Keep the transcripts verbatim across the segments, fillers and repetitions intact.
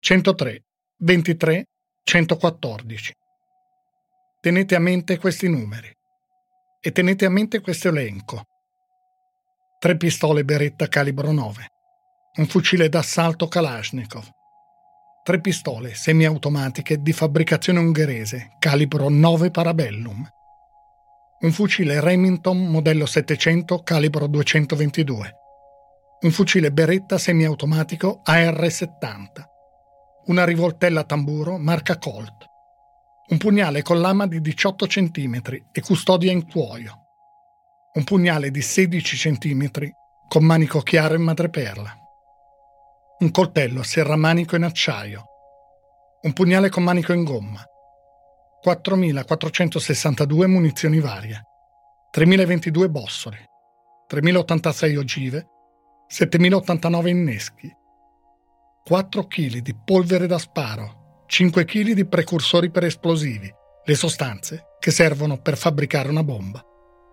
centotré, ventitré, centoquattordici. Tenete a mente questi numeri e tenete a mente questo elenco. Tre pistole Beretta calibro nove, un fucile d'assalto Kalashnikov, tre pistole semiautomatiche di fabbricazione ungherese calibro nove Parabellum, un fucile Remington modello settecento calibro duecentoventidue, un fucile Beretta semiautomatico A R settanta, una rivoltella tamburo marca Colt, un pugnale con lama di diciotto centimetri e custodia in cuoio, un pugnale di sedici centimetri con manico chiaro in madreperla, un coltello serramanico in acciaio, un pugnale con manico in gomma, quattromilaquattrocentosessantadue munizioni varie, tremilaventidue bossoli, tremilottantasei ogive, settemilottantanove inneschi, quattro chili di polvere da sparo, cinque chili di precursori per esplosivi, le sostanze che servono per fabbricare una bomba.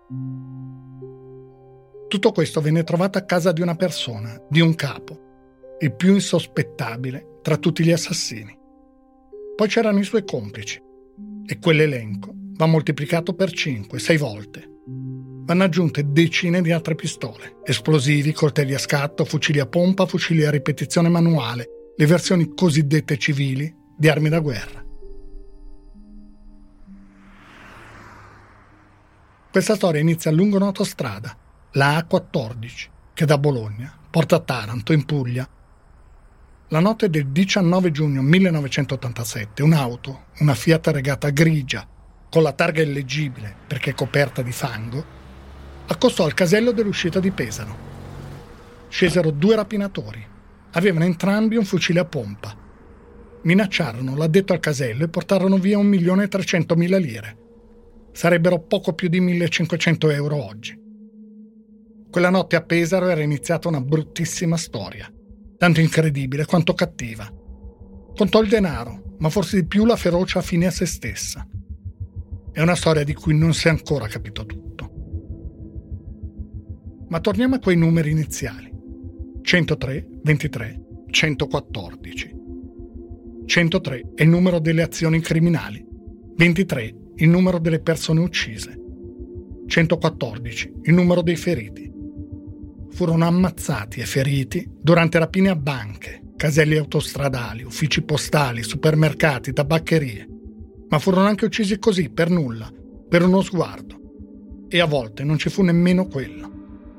Tutto questo venne trovato a casa di una persona, di un capo, il più insospettabile tra tutti gli assassini. Poi c'erano i suoi complici, e quell'elenco va moltiplicato per cinque, sei volte. Vanno aggiunte decine di altre pistole, esplosivi, coltelli a scatto, fucili a pompa, fucili a ripetizione manuale, le versioni cosiddette civili di armi da guerra. Questa storia inizia lungo un'autostrada, la A quattordici, che da Bologna porta a Taranto, in Puglia. La notte del diciannove giugno millenovecentottantasette, un'auto, una Fiat Regata grigia, con la targa illeggibile perché coperta di fango, accostò al casello dell'uscita di Pesaro. Scesero due rapinatori. Avevano entrambi un fucile a pompa. Minacciarono l'addetto al casello e portarono via un milione e trecentomila lire. Sarebbero poco più di millecinquecento euro oggi. Quella notte a Pesaro era iniziata una bruttissima storia, tanto incredibile quanto cattiva. Contò il denaro, ma forse di più la ferocia fine a se stessa. È una storia di cui non si è ancora capito tutto. Ma torniamo a quei numeri iniziali. centotré, ventitré, centoquattordici. centotré è il numero delle azioni criminali, ventitré il numero delle persone uccise, centoquattordici il numero dei feriti. Furono ammazzati e feriti durante rapine a banche, caselli autostradali, uffici postali, supermercati, tabaccherie, ma furono anche uccisi così, per nulla, per uno sguardo. E a volte non ci fu nemmeno quello.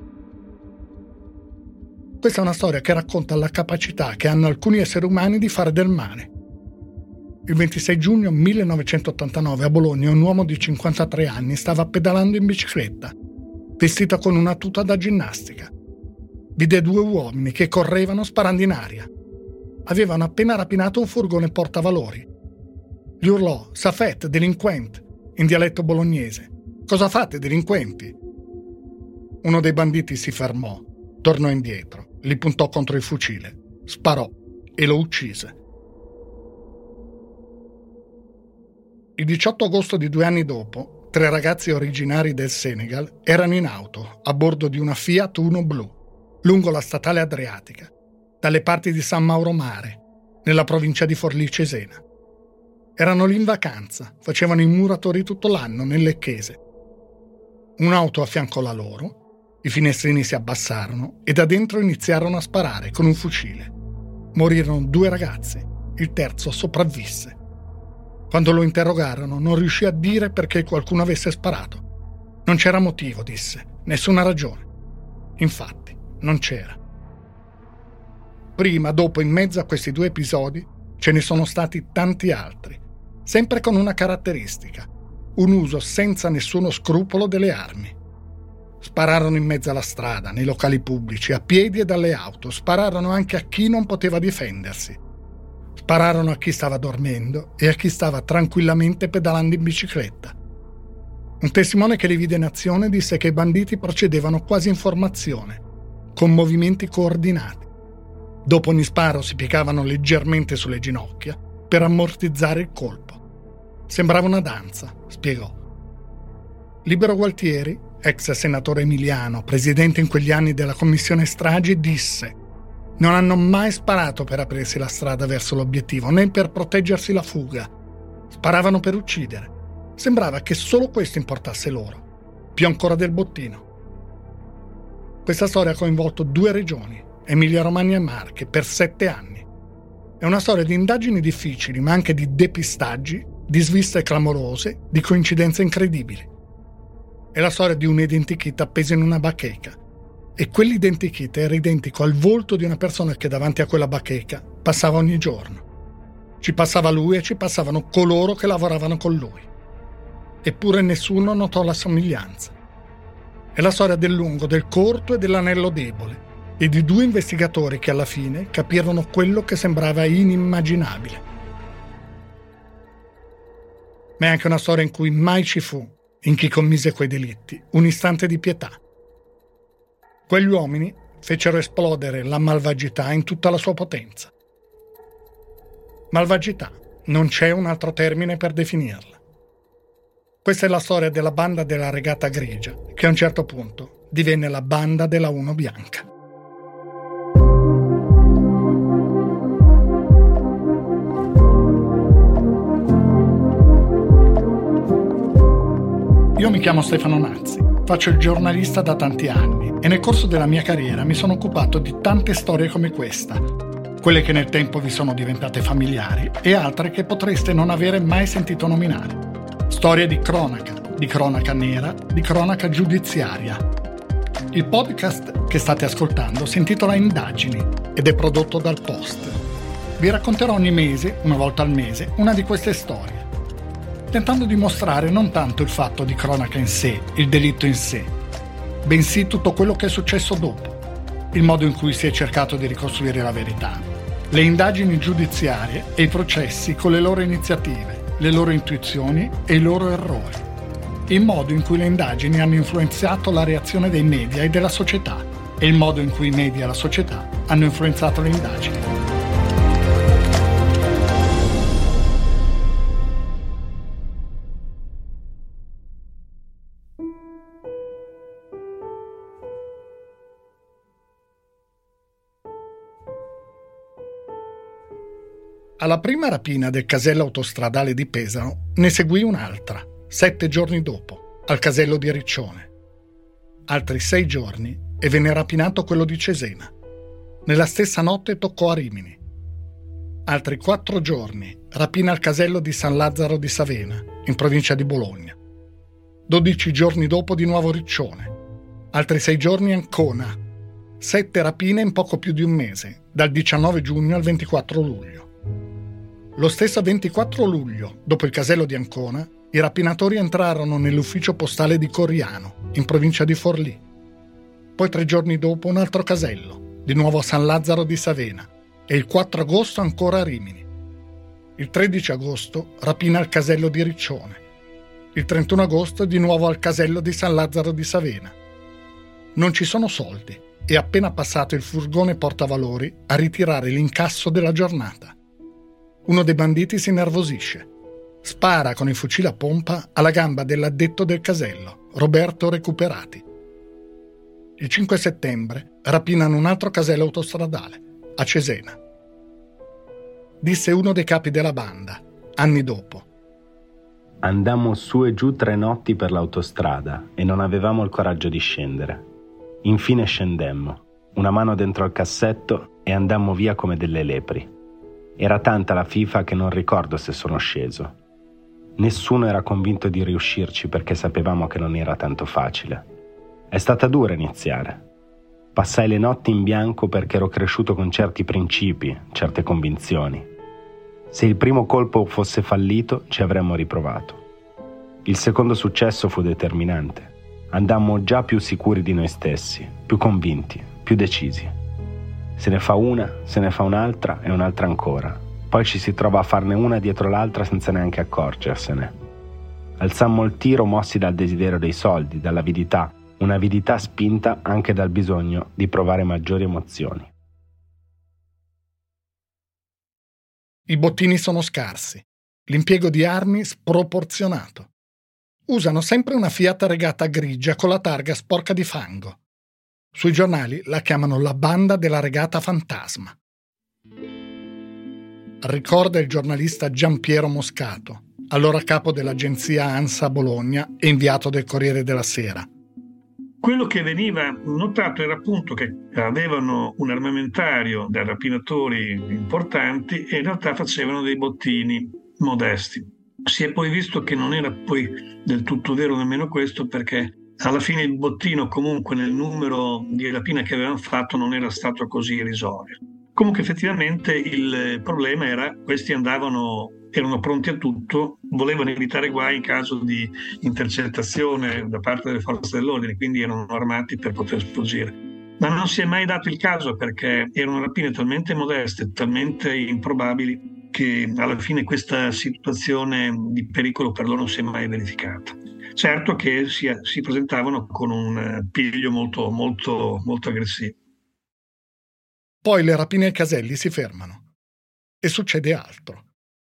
Questa è una storia che racconta la capacità che hanno alcuni esseri umani di fare del male. Il ventisei giugno millenovecentottantanove a Bologna un uomo di cinquantatré anni stava pedalando in bicicletta, vestito con una tuta da ginnastica. Vide due uomini che correvano sparando in aria. Avevano appena rapinato un furgone portavalori. Gli urlò «Safet, delinquente!» in dialetto bolognese. «Cosa fate, delinquenti?» Uno dei banditi si fermò, tornò indietro, li puntò contro il fucile, sparò e lo uccise. Il diciotto agosto di due anni dopo, tre ragazzi originari del Senegal erano in auto a bordo di una Fiat Uno blu lungo la statale Adriatica, dalle parti di San Mauro Mare, nella provincia di Forlì Cesena. Erano lì in vacanza, facevano i muratori tutto l'anno nel Lecchese. Un'auto affiancò la loro, i finestrini si abbassarono e da dentro iniziarono a sparare con un fucile. Morirono due ragazzi, il terzo sopravvisse. Quando lo interrogarono non riuscì a dire perché qualcuno avesse sparato. Non c'era motivo, disse, nessuna ragione. Infatti, non c'era. Prima, dopo, in mezzo a questi due episodi, ce ne sono stati tanti altri, sempre con una caratteristica, un uso senza nessuno scrupolo delle armi. Spararono in mezzo alla strada, nei locali pubblici, a piedi e dalle auto, spararono anche a chi non poteva difendersi. Spararono a chi stava dormendo e a chi stava tranquillamente pedalando in bicicletta. Un testimone che li vide in azione disse che i banditi procedevano quasi in formazione, con movimenti coordinati. Dopo ogni sparo si piegavano leggermente sulle ginocchia per ammortizzare il colpo. Sembrava una danza, spiegò. Libero Gualtieri, ex senatore emiliano, presidente in quegli anni della commissione stragi, disse: Non hanno mai sparato per aprirsi la strada verso l'obiettivo, né per proteggersi la fuga. Sparavano per uccidere. Sembrava che solo questo importasse loro, più ancora del bottino. Questa storia ha coinvolto due regioni, Emilia-Romagna e Marche, per sette anni. È una storia di indagini difficili, ma anche di depistaggi, di sviste clamorose, di coincidenze incredibili. È la storia di un identikit appeso in una bacheca. E quell'identikit era identico al volto di una persona che davanti a quella bacheca passava ogni giorno. Ci passava lui e ci passavano coloro che lavoravano con lui. Eppure nessuno notò la somiglianza. È la storia del lungo, del corto e dell'anello debole, e di due investigatori che alla fine capirono quello che sembrava inimmaginabile. Ma è anche una storia in cui mai ci fu, in chi commise quei delitti, un istante di pietà. Quegli uomini fecero esplodere la malvagità in tutta la sua potenza. Malvagità, non c'è un altro termine per definirla. Questa è la storia della banda della regata grigia, che a un certo punto divenne la banda della Uno bianca. Io mi chiamo Stefano Nazzi, faccio il giornalista da tanti anni e nel corso della mia carriera mi sono occupato di tante storie come questa, quelle che nel tempo vi sono diventate familiari e altre che potreste non avere mai sentito nominare. Storie di cronaca, di cronaca nera, di cronaca giudiziaria. Il podcast che state ascoltando si intitola Indagini ed è prodotto dal Post. Vi racconterò ogni mese, una volta al mese, una di queste storie, tentando di mostrare non tanto il fatto di cronaca in sé, il delitto in sé, bensì tutto quello che è successo dopo, il modo in cui si è cercato di ricostruire la verità, le indagini giudiziarie e i processi con le loro iniziative, le loro intuizioni e i loro errori, il modo in cui le indagini hanno influenzato la reazione dei media e della società e il modo in cui i media e la società hanno influenzato le indagini. Alla prima rapina del casello autostradale di Pesaro ne seguì un'altra, sette giorni dopo, al casello di Riccione. Altri sei giorni e venne rapinato quello di Cesena. Nella stessa notte toccò a Rimini. Altri quattro giorni, rapina al casello di San Lazzaro di Savena, in provincia di Bologna. Dodici giorni dopo di nuovo Riccione. Altri sei giorni Ancona. Sette rapine in poco più di un mese, dal diciannove giugno al ventiquattro luglio. Lo stesso ventiquattro luglio, dopo il casello di Ancona, i rapinatori entrarono nell'ufficio postale di Coriano, in provincia di Forlì. Poi tre giorni dopo un altro casello, di nuovo a San Lazzaro di Savena, e il quattro agosto ancora a Rimini. Il tredici agosto rapina al casello di Riccione. Il trentuno agosto di nuovo al casello di San Lazzaro di Savena. Non ci sono soldi e appena passato il furgone portavalori a ritirare l'incasso della giornata. Uno dei banditi si innervosisce. Spara con il fucile a pompa alla gamba dell'addetto del casello, Roberto Recuperati. Il cinque settembre rapinano un altro casello autostradale, a Cesena. Disse uno dei capi della banda, anni dopo. Andammo su e giù tre notti per l'autostrada e non avevamo il coraggio di scendere. Infine scendemmo, una mano dentro al cassetto e andammo via come delle lepri. Era tanta la fifa che non ricordo se sono sceso. Nessuno era convinto di riuscirci perché sapevamo che non era tanto facile. È stata dura iniziare. Passai le notti in bianco perché ero cresciuto con certi principi, certe convinzioni. Se il primo colpo fosse fallito, ci avremmo riprovato. Il secondo successo fu determinante. Andammo già più sicuri di noi stessi, più convinti, più decisi. Se ne fa una, se ne fa un'altra e un'altra ancora. Poi ci si trova a farne una dietro l'altra senza neanche accorgersene. Alzammo il tiro mossi dal desiderio dei soldi, dall'avidità, un'avidità spinta anche dal bisogno di provare maggiori emozioni. I bottini sono scarsi, l'impiego di armi sproporzionato. Usano sempre una Fiat Regata grigia con la targa sporca di fango. Sui giornali la chiamano la banda della regata fantasma. Ricorda il giornalista Giampiero Moscato, allora capo dell'agenzia ANSA Bologna e inviato del Corriere della Sera. Quello che veniva notato era appunto che avevano un armamentario da rapinatori importanti e in realtà facevano dei bottini modesti. Si è poi visto che non era poi del tutto vero nemmeno questo, perché alla fine il bottino comunque nel numero di rapine che avevano fatto non era stato così irrisorio. Comunque effettivamente il problema era che questi andavano, erano pronti a tutto, volevano evitare guai in caso di intercettazione da parte delle forze dell'ordine, quindi erano armati per poter sfuggire. Ma non si è mai dato il caso, perché erano rapine talmente modeste, talmente improbabili, che alla fine questa situazione di pericolo per loro non si è mai verificata. Certo che si, si presentavano con un piglio molto, molto, molto aggressivo. Poi le rapine ai caselli si fermano e succede altro.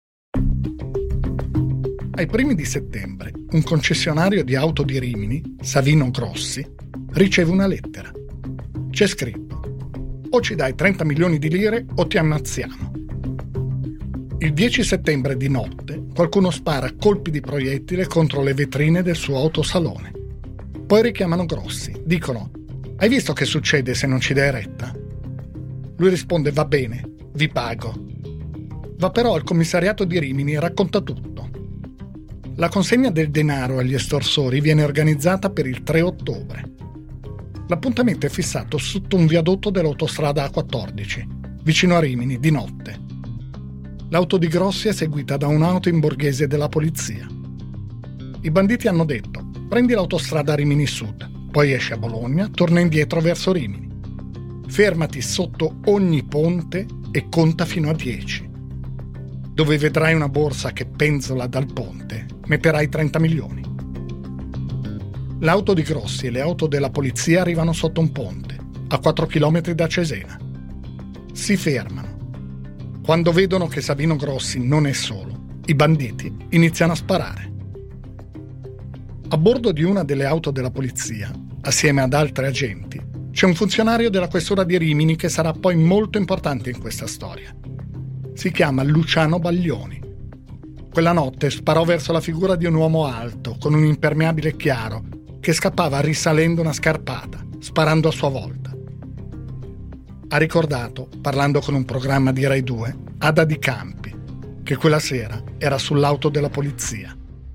Ai primi di settembre, un concessionario di auto di Rimini, Savino Grossi, riceve una lettera. C'è scritto: o ci dai trenta milioni di lire o ti ammazziamo. Il dieci settembre di notte qualcuno spara colpi di proiettile contro le vetrine del suo autosalone. Poi richiamano Grossi, dicono: hai visto che succede se non ci dai retta? Lui risponde: va bene, vi pago. Va però al commissariato di Rimini e racconta tutto. La consegna del denaro agli estorsori viene organizzata per il tre ottobre. L'appuntamento è fissato sotto un viadotto dell'autostrada A quattordici, vicino a Rimini, di notte. L'auto di Grossi è seguita da un'auto in borghese della polizia. I banditi hanno detto: prendi l'autostrada Rimini Sud, poi esci a Bologna, torna indietro verso Rimini. Fermati sotto ogni ponte e conta fino a dieci. Dove vedrai una borsa che penzola dal ponte, metterai trenta milioni. L'auto di Grossi e le auto della polizia arrivano sotto un ponte, a quattro chilometri da Cesena. Si fermano. Quando vedono che Savino Grossi non è solo, i banditi iniziano a sparare. A bordo di una delle auto della polizia, assieme ad altri agenti, c'è un funzionario della questura di Rimini che sarà poi molto importante in questa storia. Si chiama Luciano Baglioni. Quella notte sparò verso la figura di un uomo alto, con un impermeabile chiaro, che scappava risalendo una scarpata, sparando a sua volta. Ha ricordato, parlando con un programma di Rai due, Ada Di Campi, che quella sera era sull'auto della polizia.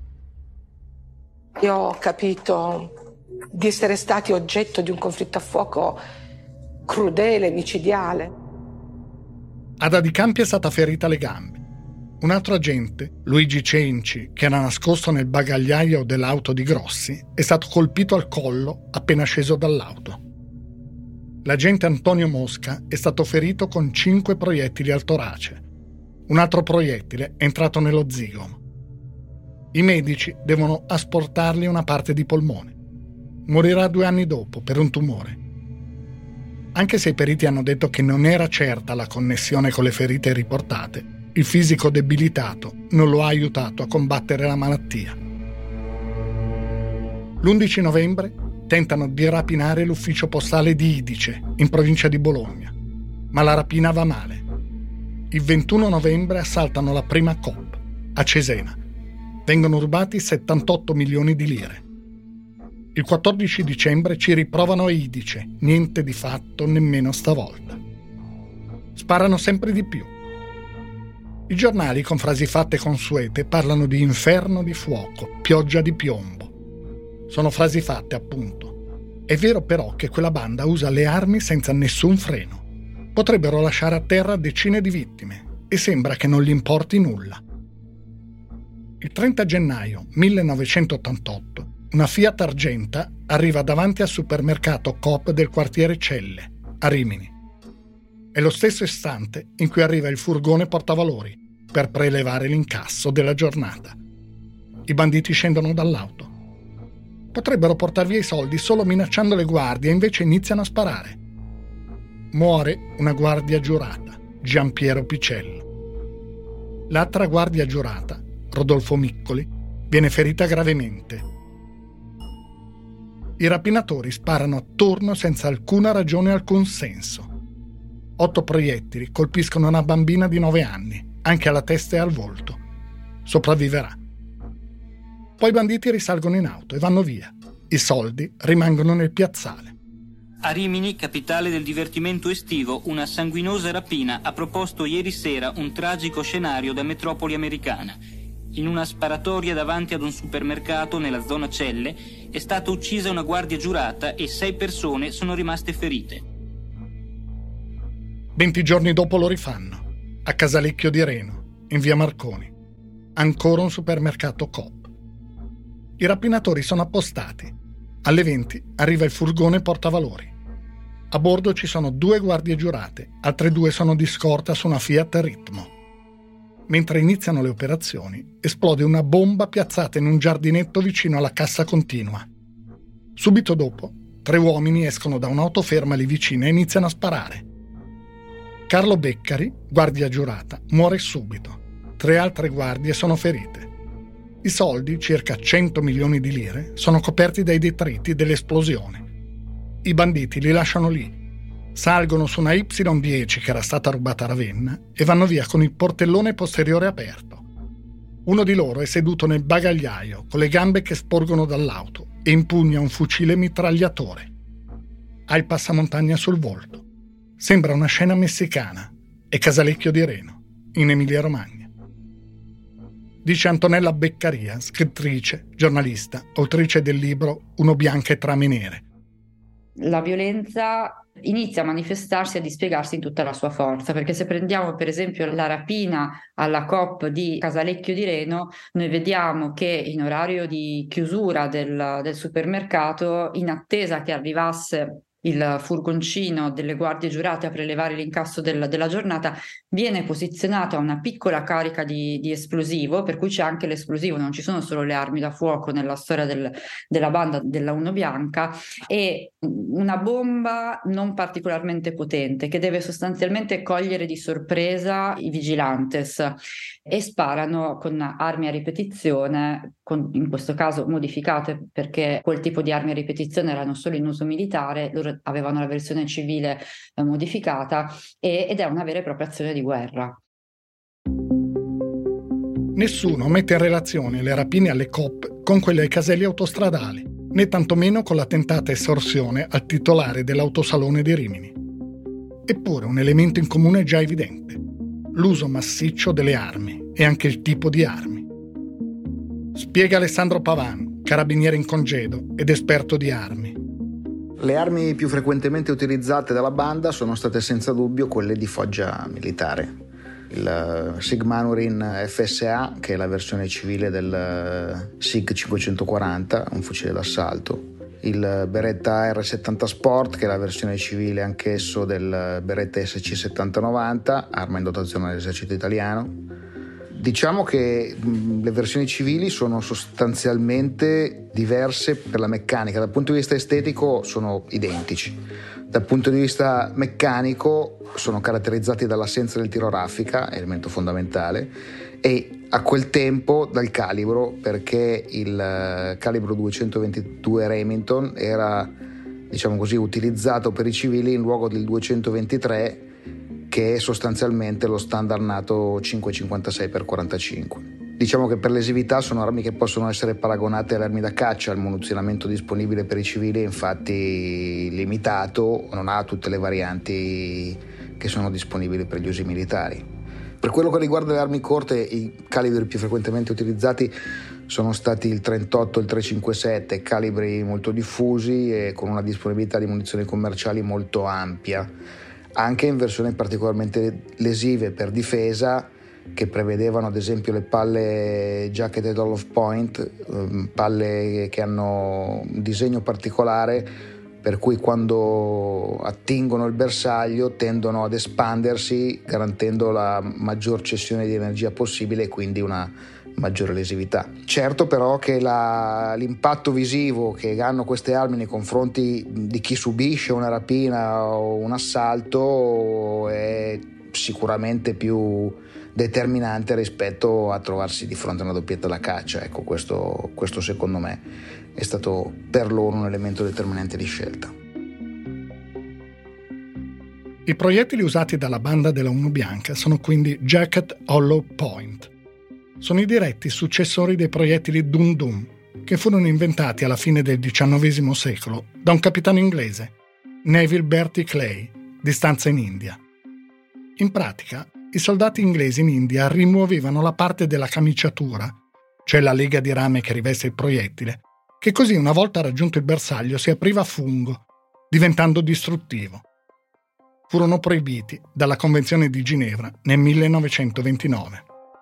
Io ho capito di essere stati oggetto di un conflitto a fuoco crudele, micidiale. Ada Di Campi è stata ferita alle gambe. Un altro agente, Luigi Cenci, che era nascosto nel bagagliaio dell'auto di Grossi, è stato colpito al collo appena sceso dall'auto. L'agente Antonio Mosca è stato ferito con cinque proiettili al torace. Un altro proiettile è entrato nello zigomo. I medici devono asportargli una parte di polmone. Morirà due anni dopo per un tumore. Anche se i periti hanno detto che non era certa la connessione con le ferite riportate, il fisico debilitato non lo ha aiutato a combattere la malattia. L'undici novembre tentano di rapinare l'ufficio postale di Idice, in provincia di Bologna, ma la rapina va male. Il ventuno novembre assaltano la prima Coop, a Cesena. Vengono rubati settantotto milioni di lire. Il quattordici dicembre ci riprovano a Idice, niente di fatto nemmeno stavolta. Sparano sempre di più. I giornali, con frasi fatte consuete, parlano di inferno di fuoco, pioggia di piombo. Sono frasi fatte, appunto. È vero però che quella banda usa le armi senza nessun freno. Potrebbero lasciare a terra decine di vittime e sembra che non gli importi nulla. Il trenta gennaio millenovecentottantotto una Fiat Argenta arriva davanti al supermercato Coop del quartiere Celle, a Rimini. È lo stesso istante in cui arriva il furgone portavalori per prelevare l'incasso della giornata. I banditi scendono dall'auto. Potrebbero portar via i soldi solo minacciando le guardie, invece iniziano a sparare. Muore una guardia giurata, Giampiero Picello. L'altra guardia giurata, Rodolfo Miccoli, viene ferita gravemente. I rapinatori sparano a turno senza alcuna ragione o alcun senso. Otto proiettili colpiscono una bambina di nove anni, anche alla testa e al volto. Sopravviverà. Poi i banditi risalgono in auto e vanno via. I soldi rimangono nel piazzale. A Rimini, capitale del divertimento estivo, una sanguinosa rapina ha proposto ieri sera un tragico scenario da metropoli americana. In una sparatoria davanti ad un supermercato nella zona Celle è stata uccisa una guardia giurata e sei persone sono rimaste ferite. Venti giorni dopo lo rifanno, a Casalecchio di Reno, in via Marconi. Ancora un supermercato Coop. I rapinatori sono appostati. Alle venti arriva il furgone portavalori. A bordo ci sono due guardie giurate, altre due sono di scorta su una Fiat Ritmo. Mentre iniziano le operazioni, esplode una bomba piazzata in un giardinetto vicino alla cassa continua. Subito dopo, tre uomini escono da un'auto ferma lì vicina e iniziano a sparare. Carlo Beccari, guardia giurata, muore subito. Tre altre guardie sono ferite. I soldi, circa cento milioni di lire, sono coperti dai detriti dell'esplosione. I banditi li lasciano lì. Salgono su una Y dieci che era stata rubata a Ravenna e vanno via con il portellone posteriore aperto. Uno di loro è seduto nel bagagliaio con le gambe che sporgono dall'auto e impugna un fucile mitragliatore. Ha il passamontagna sul volto. Sembra una scena messicana. È Casalecchio di Reno, in Emilia-Romagna. Dice Antonella Beccaria, scrittrice, giornalista, autrice del libro Uno bianca e trame nere. La violenza inizia a manifestarsi e a dispiegarsi in tutta la sua forza, perché se prendiamo per esempio la rapina alla Coop di Casalecchio di Reno, noi vediamo che in orario di chiusura del, del supermercato, in attesa che arrivasse il furgoncino delle guardie giurate a prelevare l'incasso del, della giornata, viene posizionata una piccola carica di, di esplosivo, per cui c'è anche l'esplosivo, non ci sono solo le armi da fuoco nella storia del, della banda della Uno Bianca, e una bomba non particolarmente potente che deve sostanzialmente cogliere di sorpresa i vigilantes, e sparano con armi a ripetizione, con, in questo caso modificate, perché quel tipo di armi a ripetizione erano solo in uso militare, loro avevano la versione civile eh, modificata, e, ed è una vera e propria azione di guerra. Nessuno mette in relazione le rapine alle Coop con quelle ai caselli autostradali, né tantomeno con la tentata estorsione al titolare dell'autosalone di Rimini. Eppure un elemento in comune è già evidente: l'uso massiccio delle armi e anche il tipo di armi. Spiega Alessandro Pavan, carabiniere in congedo ed esperto di armi. Le armi più frequentemente utilizzate dalla banda sono state senza dubbio quelle di foggia militare. Il Sigmanurin F S A, che è la versione civile del Sig cinquecentoquaranta, un fucile d'assalto. Il Beretta R settanta Sport, che è la versione civile anch'esso del Beretta S C settanta novanta, arma in dotazione all'esercito italiano. Diciamo che le versioni civili sono sostanzialmente diverse per la meccanica. Dal punto di vista estetico sono identici. Dal punto di vista meccanico sono caratterizzati dall'assenza del tiro raffica, elemento fondamentale, e a quel tempo dal calibro, perché il calibro duecentoventidue Remington era, diciamo così, utilizzato per i civili in luogo del duecentoventitré, che è sostanzialmente lo standard NATO cinque cinquantasei per quarantacinque. Diciamo che per l'esività sono armi che possono essere paragonate alle armi da caccia. Il munizionamento disponibile per i civili è infatti limitato, non ha tutte le varianti che sono disponibili per gli usi militari. Per quello che riguarda le armi corte, i calibri più frequentemente utilizzati sono stati il trentotto e il trecentocinquantasette, calibri molto diffusi e con una disponibilità di munizioni commerciali molto ampia, anche in versioni particolarmente lesive per difesa, che prevedevano ad esempio le palle Jacketed Hollow Point, palle che hanno un disegno particolare per cui quando attingono il bersaglio tendono ad espandersi, garantendo la maggior cessione di energia possibile e quindi una maggiore lesività. Certo però che la, l'impatto visivo che hanno queste armi nei confronti di chi subisce una rapina o un assalto è sicuramente più determinante rispetto a trovarsi di fronte a una doppietta da caccia. Ecco, questo, questo secondo me è stato per loro un elemento determinante di scelta. I proiettili usati dalla banda della Uno Bianca sono quindi Jacket Hollow Point. Sono i diretti successori dei proiettili Dum Dum, che furono inventati alla fine del diciannovesimo secolo da un capitano inglese, Neville Bertie Clay, di stanza in India. In pratica, i soldati inglesi in India rimuovevano la parte della camiciatura, cioè la lega di rame che riveste il proiettile, che così una volta raggiunto il bersaglio si apriva a fungo, diventando distruttivo. Furono proibiti dalla Convenzione di Ginevra nel millenovecentoventinove.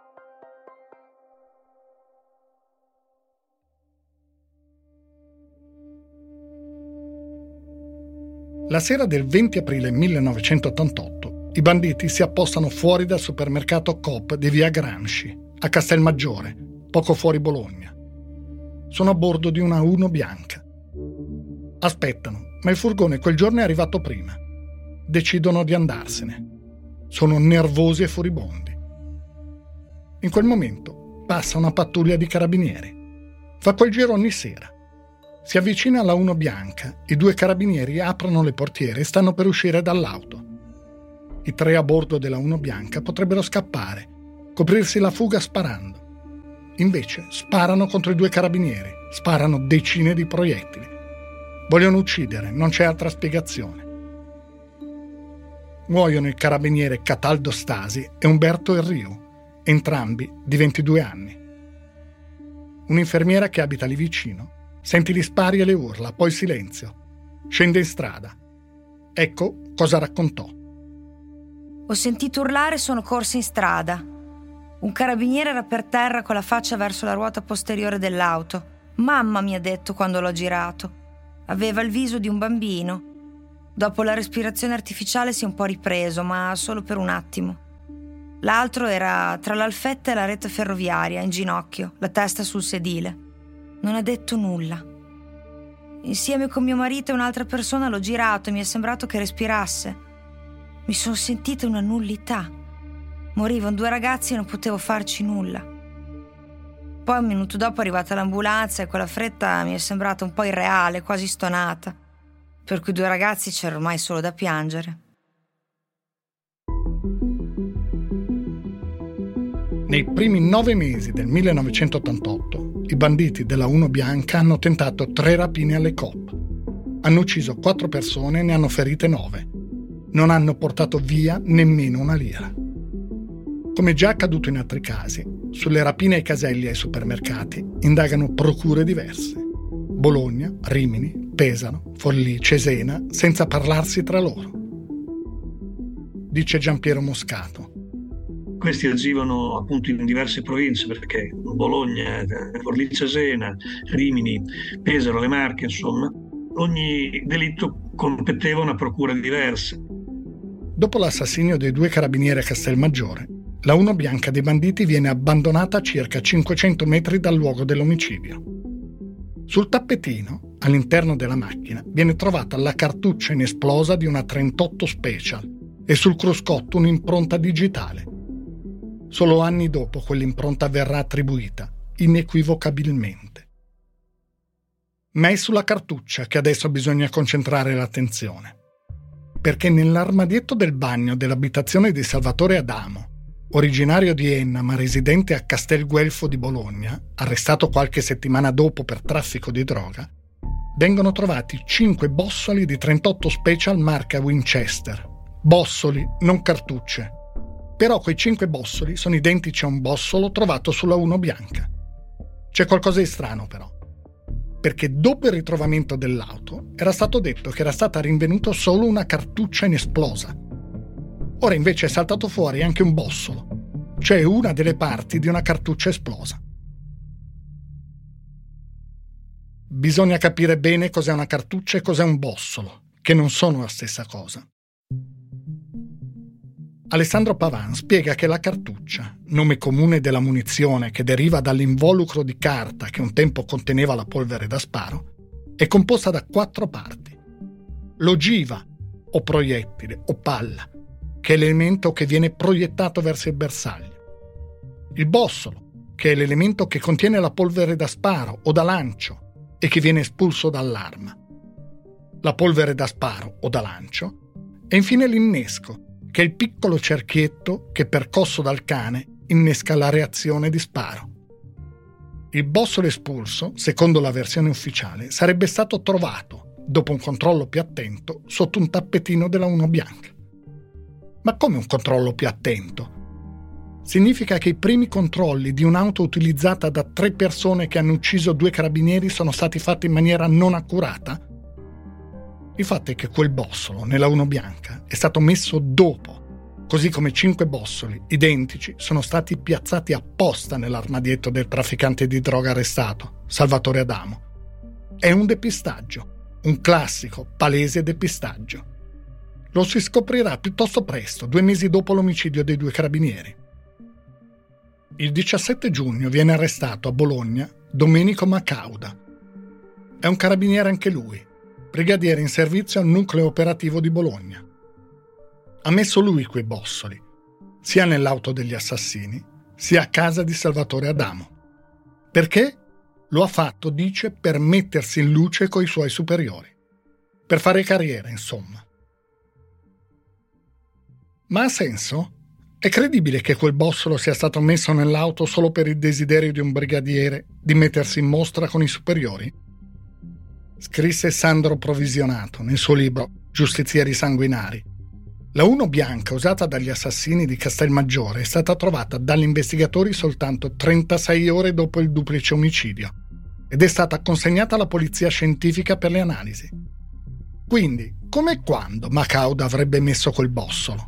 La sera del venti aprile millenovecentottantotto i banditi si appostano fuori dal supermercato Coop di via Gramsci, a Castelmaggiore, poco fuori Bologna. Sono a bordo di una Uno Bianca. Aspettano, ma il furgone quel giorno è arrivato prima. Decidono di andarsene. Sono nervosi e furibondi. In quel momento passa una pattuglia di carabinieri. Fa quel giro ogni sera. Si avvicina alla Uno Bianca, i due carabinieri aprono le portiere e stanno per uscire dall'auto. I tre a bordo della Uno Bianca potrebbero scappare, coprirsi la fuga sparando. Invece sparano contro i due carabinieri, sparano decine di proiettili. Vogliono uccidere, non c'è altra spiegazione. Muoiono il carabiniere Cataldo Stasi e Umberto Erriu, entrambi di ventidue anni. Un'infermiera che abita lì vicino sente gli spari e le urla, poi silenzio. Scende in strada. Ecco cosa raccontò. Ho sentito urlare e sono corsa in strada. Un carabiniere era per terra con la faccia verso la ruota posteriore dell'auto. Mamma, mi ha detto quando l'ho girato. Aveva il viso di un bambino. Dopo la respirazione artificiale si è un po' ripreso, ma solo per un attimo. L'altro era tra l'alfetta e la rete ferroviaria, in ginocchio, la testa sul sedile. Non ha detto nulla. Insieme con mio marito e un'altra persona l'ho girato e mi è sembrato che respirasse. Mi sono sentita una nullità. Morivano due ragazzi e non potevo farci nulla. Poi un minuto dopo è arrivata l'ambulanza e quella fretta mi è sembrata un po' irreale, quasi stonata. Per quei due ragazzi c'era ormai solo da piangere. Nei primi nove mesi del millenovecentottantotto i banditi della Uno Bianca hanno tentato tre rapine alle Coop. Hanno ucciso quattro persone e ne hanno ferite nove. Non hanno portato via nemmeno una lira. Come già accaduto in altri casi, sulle rapine ai caselli e ai supermercati indagano procure diverse. Bologna, Rimini, Pesaro, Forlì, Cesena, senza parlarsi tra loro. Dice Giampiero Moscato. Questi agivano appunto in diverse province, perché Bologna, Forlì, Cesena, Rimini, Pesaro, le Marche, insomma, ogni delitto competeva a una procura diversa. Dopo l'assassinio dei due carabinieri a Castelmaggiore, la Uno Bianca dei banditi viene abbandonata a circa cinquecento metri dal luogo dell'omicidio. Sul tappetino, all'interno della macchina, viene trovata la cartuccia inesplosa di una trentotto Special e sul cruscotto un'impronta digitale. Solo anni dopo quell'impronta verrà attribuita, inequivocabilmente. Ma è sulla cartuccia che adesso bisogna concentrare l'attenzione. Perché nell'armadietto del bagno dell'abitazione di Salvatore Adamo, originario di Enna ma residente a Castelguelfo di Bologna, arrestato qualche settimana dopo per traffico di droga, vengono trovati cinque bossoli di trentotto Special marca Winchester. Bossoli, non cartucce. Però quei cinque bossoli sono identici a un bossolo trovato sulla Uno Bianca. C'è qualcosa di strano però, perché dopo il ritrovamento dell'auto era stato detto che era stata rinvenuta solo una cartuccia inesplosa. Ora invece è saltato fuori anche un bossolo, cioè una delle parti di una cartuccia esplosa. Bisogna capire bene cos'è una cartuccia e cos'è un bossolo, che non sono la stessa cosa. Alessandro Pavan spiega che la cartuccia, nome comune della munizione che deriva dall'involucro di carta che un tempo conteneva la polvere da sparo, è composta da quattro parti. L'ogiva, o proiettile, o palla, che è l'elemento che viene proiettato verso il bersaglio. Il bossolo, che è l'elemento che contiene la polvere da sparo o da lancio e che viene espulso dall'arma. La polvere da sparo o da lancio. E infine l'innesco, che è il piccolo cerchietto che, percosso dal cane, innesca la reazione di sparo. Il bossolo espulso, secondo la versione ufficiale, sarebbe stato trovato, dopo un controllo più attento, sotto un tappetino della Uno Bianca. Ma come un controllo più attento? Significa che i primi controlli di un'auto utilizzata da tre persone che hanno ucciso due carabinieri sono stati fatti in maniera non accurata? Il fatto è che quel bossolo nella Uno Bianca è stato messo dopo, così come cinque bossoli identici sono stati piazzati apposta nell'armadietto del trafficante di droga arrestato, Salvatore Adamo. È un depistaggio, un classico, palese depistaggio. Lo si scoprirà piuttosto presto, due mesi dopo l'omicidio dei due carabinieri. Il diciassette giugno viene arrestato a Bologna Domenico Macauda. È un carabiniere anche lui, brigadiere in servizio al nucleo operativo di Bologna. Ha messo lui quei bossoli, sia nell'auto degli assassini, sia a casa di Salvatore Adamo. Perché? Lo ha fatto, dice, per mettersi in luce coi suoi superiori. Per fare carriera, insomma. Ma ha senso? È credibile che quel bossolo sia stato messo nell'auto solo per il desiderio di un brigadiere di mettersi in mostra con i superiori? Scrisse Sandro Provisionato nel suo libro Giustizieri sanguinari. La Uno Bianca usata dagli assassini di Castelmaggiore è stata trovata dagli investigatori soltanto trentasei ore dopo il duplice omicidio ed è stata consegnata alla polizia scientifica per le analisi. Quindi, come e quando Macauda avrebbe messo quel bossolo?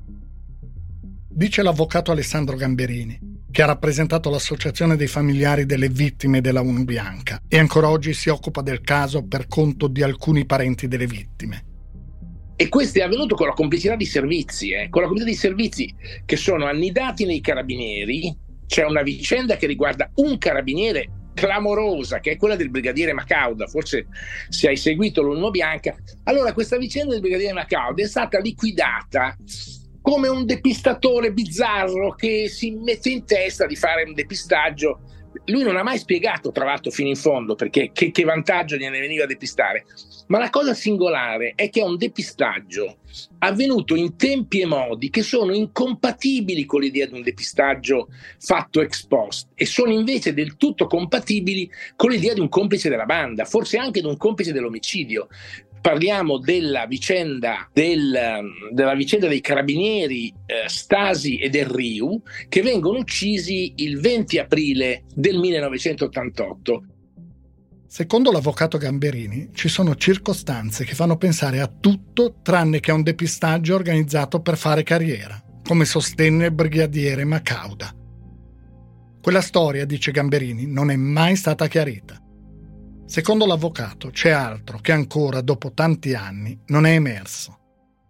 Dice l'avvocato Alessandro Gamberini, che ha rappresentato l'associazione dei familiari delle vittime della Uno Bianca e ancora oggi si occupa del caso per conto di alcuni parenti delle vittime. E questo è avvenuto con la complicità di servizi, eh? con la complicità di servizi che sono annidati nei carabinieri. C'è una vicenda che riguarda un carabiniere clamorosa, che è quella del brigadiere Macauda, forse se hai seguito l'Uno Bianca. Allora, questa vicenda del brigadiere Macauda è stata liquidata come un depistatore bizzarro che si mette in testa di fare un depistaggio. Lui non ha mai spiegato, tra l'altro, fino in fondo perché che, che vantaggio gliene veniva a depistare. Ma la cosa singolare è che è un depistaggio avvenuto in tempi e modi che sono incompatibili con l'idea di un depistaggio fatto ex post e sono invece del tutto compatibili con l'idea di un complice della banda, forse anche di un complice dell'omicidio. Parliamo della vicenda, del, della vicenda dei carabinieri eh, Stasi e Del Riu, che vengono uccisi il venti aprile del millenovecentottantotto. Secondo l'avvocato Gamberini, ci sono circostanze che fanno pensare a tutto tranne che a un depistaggio organizzato per fare carriera, come sostenne il brigadiere Macauda. Quella storia, dice Gamberini, non è mai stata chiarita. Secondo l'avvocato c'è altro che ancora, dopo tanti anni, non è emerso.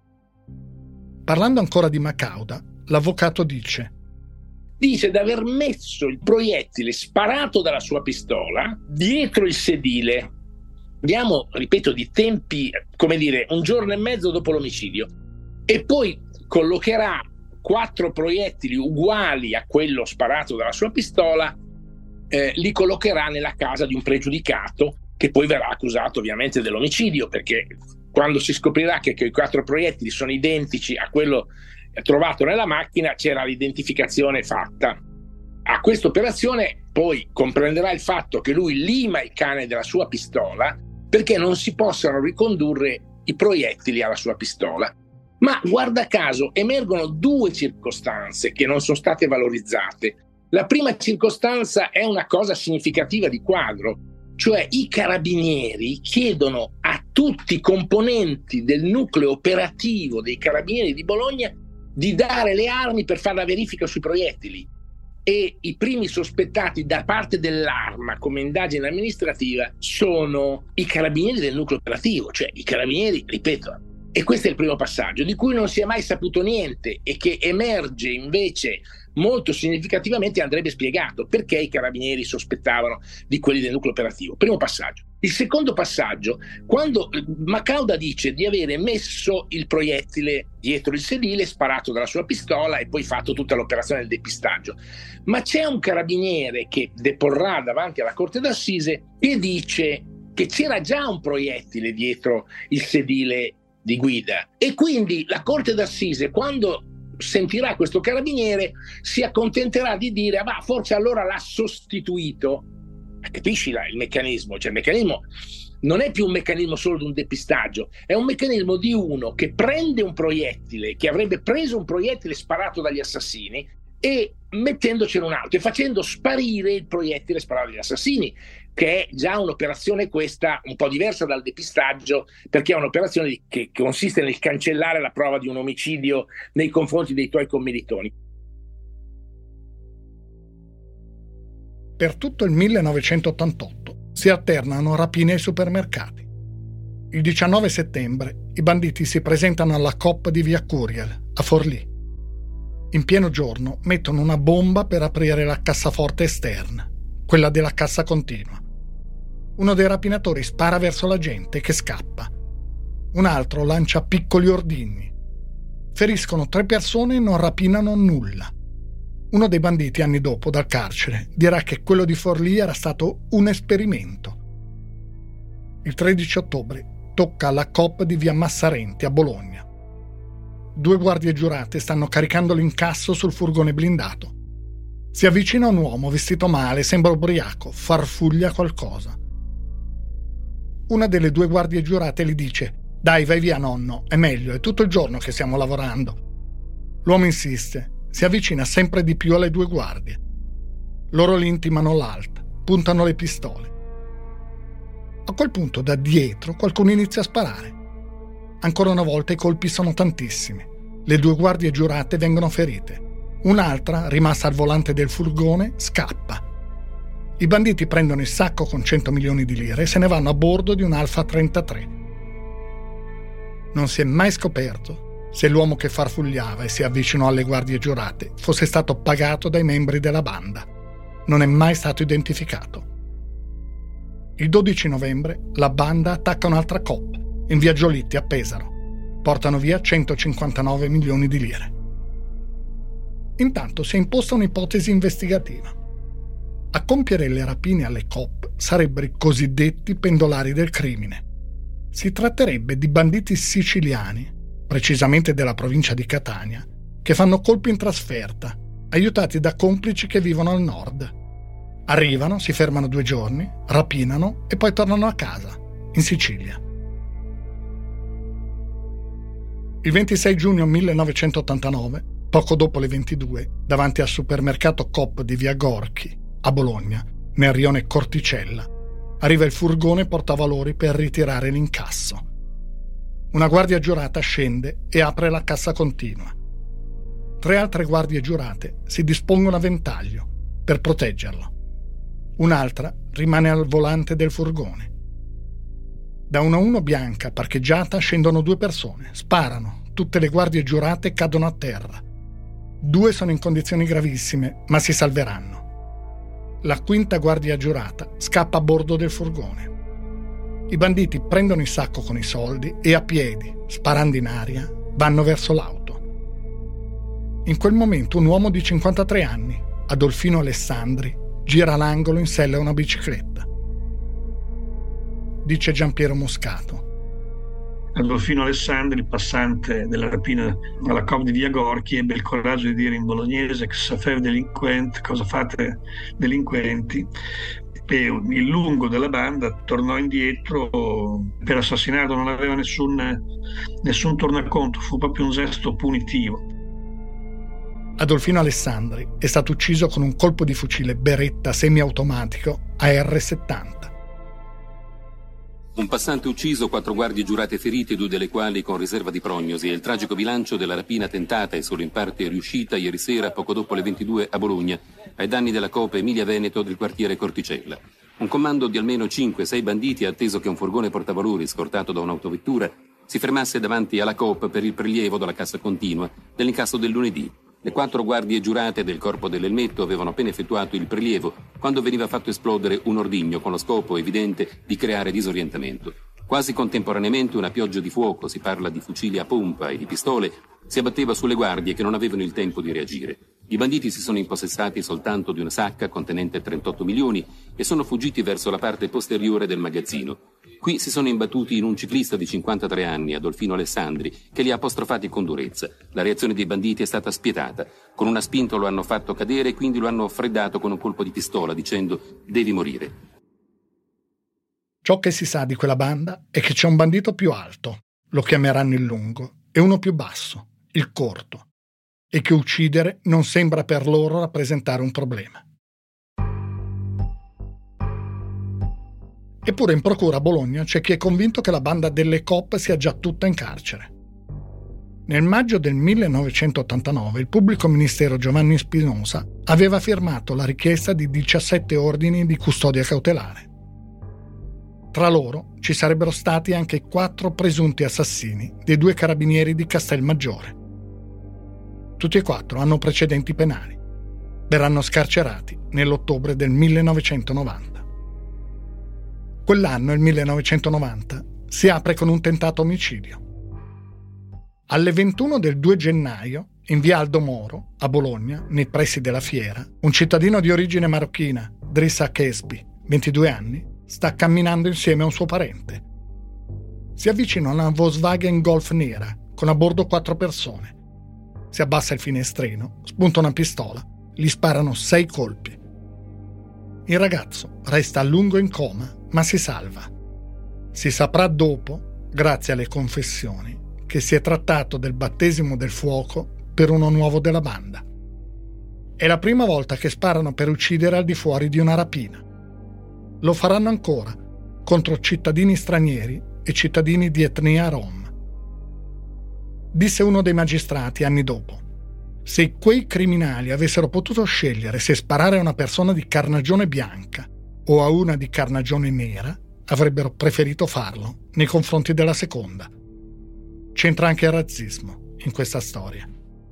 Parlando ancora di Macauda, l'avvocato dice Dice di aver messo il proiettile sparato dalla sua pistola dietro il sedile. Andiamo, ripeto, di tempi, come dire, un giorno e mezzo dopo l'omicidio. E poi collocherà quattro proiettili uguali a quello sparato dalla sua pistola, eh, li collocherà nella casa di un pregiudicato che poi verrà accusato ovviamente dell'omicidio, perché quando si scoprirà che, che i quattro proiettili sono identici a quello trovato nella macchina, c'era l'identificazione fatta. A questa operazione poi comprenderà il fatto che lui lima il cane della sua pistola perché non si possano ricondurre i proiettili alla sua pistola. Ma guarda caso emergono due circostanze che non sono state valorizzate. La prima circostanza è una cosa significativa di quadro, cioè i carabinieri chiedono a tutti i componenti del nucleo operativo dei carabinieri di Bologna di dare le armi per fare la verifica sui proiettili, e i primi sospettati da parte dell'Arma come indagine amministrativa sono i carabinieri del nucleo operativo, cioè i carabinieri, ripeto, e questo è il primo passaggio di cui non si è mai saputo niente e che emerge invece molto significativamente andrebbe spiegato perché i carabinieri sospettavano di quelli del nucleo operativo. Primo passaggio. Il secondo passaggio, quando Macauda dice di avere messo il proiettile dietro il sedile, sparato dalla sua pistola e poi fatto tutta l'operazione del depistaggio. Ma c'è un carabiniere che deporrà davanti alla Corte d'Assise che dice che c'era già un proiettile dietro il sedile di guida, e quindi la Corte d'Assise, quando sentirà questo carabiniere, si accontenterà di dire: ah, ma forse allora l'ha sostituito. Capisci là, il meccanismo? Cioè il meccanismo non è più un meccanismo solo di un depistaggio, è un meccanismo di uno che prende un proiettile, che avrebbe preso un proiettile sparato dagli assassini, e mettendocene un altro e facendo sparire il proiettile sparato dagli assassini, che è già un'operazione questa un po' diversa dal depistaggio, perché è un'operazione che consiste nel cancellare la prova di un omicidio nei confronti dei tuoi commilitoni. Per tutto il millenovecentottantotto si alternano rapine ai supermercati. Il diciannove settembre i banditi si presentano alla Coop di via Curiel, a Forlì. In pieno giorno mettono una bomba per aprire la cassaforte esterna, quella della cassa continua. Uno dei rapinatori spara verso la gente che scappa. Un altro lancia piccoli ordigni. Feriscono tre persone e non rapinano nulla. Uno dei banditi, anni dopo, dal carcere, dirà che quello di Forlì era stato un esperimento. Il tredici ottobre tocca alla Coop di via Massarenti, a Bologna. Due guardie giurate stanno caricando l'incasso sul furgone blindato. Si avvicina un uomo vestito male, sembra ubriaco, farfuglia qualcosa. Una delle due guardie giurate gli dice: «Dai, vai via, nonno, è meglio, è tutto il giorno che stiamo lavorando». L'uomo insiste. Si avvicina sempre di più alle due guardie. Loro gli intimano l'alta, puntano le pistole. A quel punto da dietro qualcuno inizia a sparare. Ancora una volta i colpi sono tantissimi. Le due guardie giurate vengono ferite. Un'altra, rimasta al volante del furgone, scappa. I banditi prendono il sacco con cento milioni di lire e se ne vanno a bordo di un Alfa trentatré. Non si è mai scoperto se l'uomo che farfugliava e si avvicinò alle guardie giurate fosse stato pagato dai membri della banda. Non è mai stato identificato. Il dodici novembre la banda attacca un'altra Coop in via Giolitti a Pesaro. Portano via centocinquantanove milioni di lire. Intanto si è imposta un'ipotesi investigativa. A compiere le rapine alle Coop sarebbero i cosiddetti pendolari del crimine. Si tratterebbe di banditi siciliani, precisamente della provincia di Catania, che fanno colpi in trasferta, aiutati da complici che vivono al nord. Arrivano, si fermano due giorni, rapinano e poi tornano a casa, in Sicilia. Il ventisei giugno millenovecentottantanove, poco dopo le ventidue, davanti al supermercato Coop di via Gorchi, a Bologna, nel rione Corticella, arriva il furgone portavalori per ritirare l'incasso. Una guardia giurata scende e apre la cassa continua. Tre altre guardie giurate si dispongono a ventaglio per proteggerlo. Un'altra rimane al volante del furgone. Da una uno bianca parcheggiata scendono due persone, sparano, tutte le guardie giurate cadono a terra. Due sono in condizioni gravissime, ma si salveranno. La quinta guardia giurata scappa a bordo del furgone. I banditi prendono il sacco con i soldi e a piedi, sparando in aria, vanno verso l'auto. In quel momento un uomo di cinquantatré anni, Adolfino Alessandri, gira l'angolo in sella a una bicicletta. Dice Giampiero Moscato. Adolfino Alessandri, il passante della rapina alla Coop di via Gorchi, ebbe il coraggio di dire in bolognese: che ça fait delinquent, cosa fate delinquenti? E il lungo della banda tornò indietro per assassinarlo, non aveva nessun, nessun tornaconto, fu proprio un gesto punitivo. Adolfino Alessandri è stato ucciso con un colpo di fucile Beretta semiautomatico A R settanta. Un passante ucciso, quattro guardie giurate ferite, due delle quali con riserva di prognosi, e il tragico bilancio della rapina tentata e solo in parte riuscita ieri sera poco dopo le ventidue a Bologna, ai danni della Coop Emilia Veneto del quartiere Corticella. Un comando di almeno cinque sei banditi ha atteso che un furgone portavalori scortato da un'autovettura si fermasse davanti alla Coop per il prelievo dalla cassa continua dell'incasso del lunedì. Le quattro guardie giurate del corpo dell'elmetto avevano appena effettuato il prelievo quando veniva fatto esplodere un ordigno con lo scopo evidente di creare disorientamento. Quasi contemporaneamente una pioggia di fuoco, si parla di fucili a pompa e di pistole, si abbatteva sulle guardie che non avevano il tempo di reagire. I banditi si sono impossessati soltanto di una sacca contenente trentotto milioni e sono fuggiti verso la parte posteriore del magazzino. Qui si sono imbattuti in un ciclista di cinquantatré anni, Adolfino Alessandri, che li ha apostrofati con durezza. La reazione dei banditi è stata spietata. Con una spinta lo hanno fatto cadere e quindi lo hanno freddato con un colpo di pistola, dicendo «devi morire». Ciò che si sa di quella banda è che c'è un bandito più alto, lo chiameranno il lungo, e uno più basso, il corto, e che uccidere non sembra per loro rappresentare un problema. Eppure in procura a Bologna c'è chi è convinto che la banda delle Coop sia già tutta in carcere. Nel maggio del millenovecentottantanove il pubblico ministero Giovanni Spinosa aveva firmato la richiesta di diciassette ordini di custodia cautelare. Tra loro ci sarebbero stati anche quattro presunti assassini dei due carabinieri di Castelmaggiore. Tutti e quattro hanno precedenti penali. Verranno scarcerati nell'ottobre del millenovecentonovanta. Quell'anno, il millenovecentonovanta, si apre con un tentato omicidio. Alle ventuno del due gennaio, in via Aldo Moro, a Bologna, nei pressi della fiera, un cittadino di origine marocchina, Drissa Kesbi, ventidue anni, sta camminando insieme a un suo parente. Si avvicina a una Volkswagen Golf nera, con a bordo quattro persone. Si abbassa il finestrino, spunta una pistola, gli sparano sei colpi. Il ragazzo resta a lungo in coma, ma si salva. Si saprà dopo, grazie alle confessioni, che si è trattato del battesimo del fuoco per uno nuovo della banda. È la prima volta che sparano per uccidere al di fuori di una rapina. Lo faranno ancora contro cittadini stranieri e cittadini di etnia rom. Disse uno dei magistrati anni dopo: se quei criminali avessero potuto scegliere se sparare a una persona di carnagione bianca o a una di carnagione nera, avrebbero preferito farlo nei confronti della seconda. C'entra anche il razzismo in questa storia.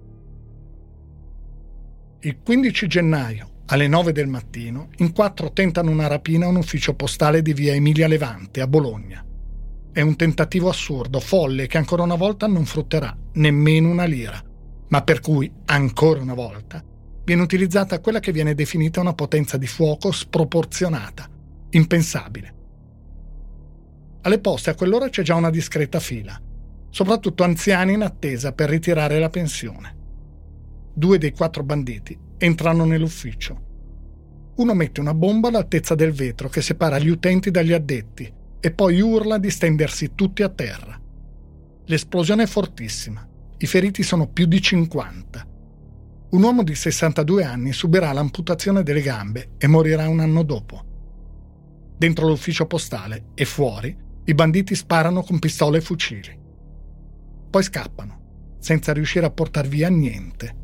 Il quindici gennaio, alle nove del mattino, in quattro tentano una rapina a un ufficio postale di via Emilia Levante, a Bologna. È un tentativo assurdo, folle, che ancora una volta non frutterà nemmeno una lira, ma per cui, ancora una volta, viene utilizzata quella che viene definita una potenza di fuoco sproporzionata, impensabile. Alle poste a quell'ora c'è già una discreta fila, soprattutto anziani in attesa per ritirare la pensione. Due dei quattro banditi entrano nell'ufficio. Uno mette una bomba all'altezza del vetro che separa gli utenti dagli addetti e poi urla di stendersi tutti a terra. L'esplosione è fortissima. I feriti sono più di cinquanta. Un uomo di sessantadue anni subirà l'amputazione delle gambe e morirà un anno dopo. Dentro l'ufficio postale e fuori, i banditi sparano con pistole e fucili. Poi scappano, senza riuscire a portar via niente.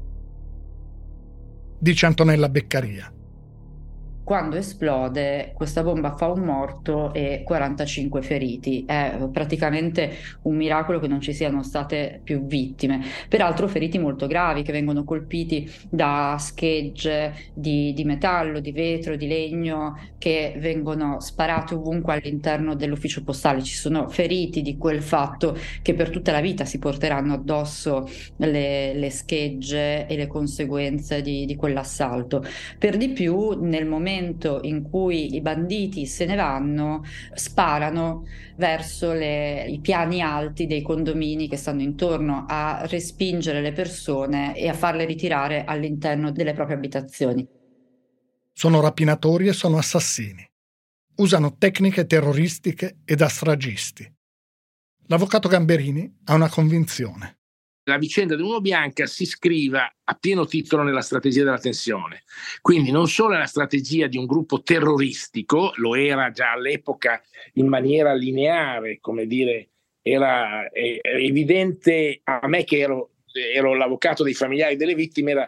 Dice Antonella Beccaria. Quando esplode, questa bomba fa un morto e quarantacinque feriti. È praticamente un miracolo che non ci siano state più vittime. Peraltro feriti molto gravi, che vengono colpiti da schegge di, di metallo, di vetro, di legno, che vengono sparate ovunque all'interno dell'ufficio postale. Ci sono feriti di quel fatto che per tutta la vita si porteranno addosso le, le schegge e le conseguenze di, di quell'assalto. Per di più, nel momento in cui i banditi se ne vanno, sparano verso le, i piani alti dei condomini che stanno intorno, a respingere le persone e a farle ritirare all'interno delle proprie abitazioni. Sono rapinatori e sono assassini. Usano tecniche terroristiche e da stragisti. L'avvocato Gamberini ha una convinzione. La vicenda dell'Uno Bianca si iscriva a pieno titolo nella strategia della tensione. Quindi non solo è la strategia di un gruppo terroristico, lo era già all'epoca in maniera lineare, come dire, era è, è evidente a me che ero, ero l'avvocato dei familiari delle vittime, era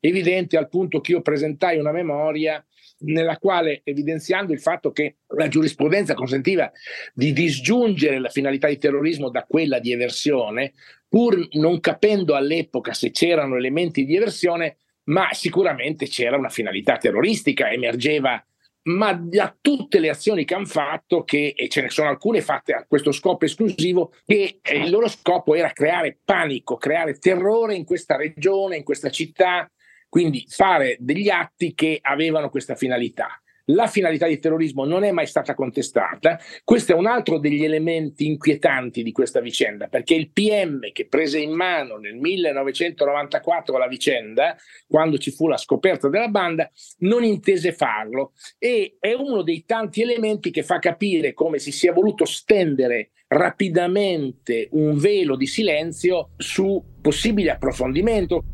evidente, al punto che io presentai una memoria nella quale, evidenziando il fatto che la giurisprudenza consentiva di disgiungere la finalità di terrorismo da quella di eversione, pur non capendo all'epoca se c'erano elementi di eversione, ma sicuramente c'era una finalità terroristica, emergeva, ma da tutte le azioni che hanno fatto, che, e ce ne sono alcune fatte a questo scopo esclusivo, che eh, il loro scopo era creare panico, creare terrore in questa regione, in questa città, quindi fare degli atti che avevano questa finalità. La finalità di terrorismo non è mai stata contestata. Questo è un altro degli elementi inquietanti di questa vicenda, perché il P M che prese in mano nel millenovecentonovantaquattro la vicenda, quando ci fu la scoperta della banda, non intese farlo, e è uno dei tanti elementi che fa capire come si sia voluto stendere rapidamente un velo di silenzio su possibile approfondimento.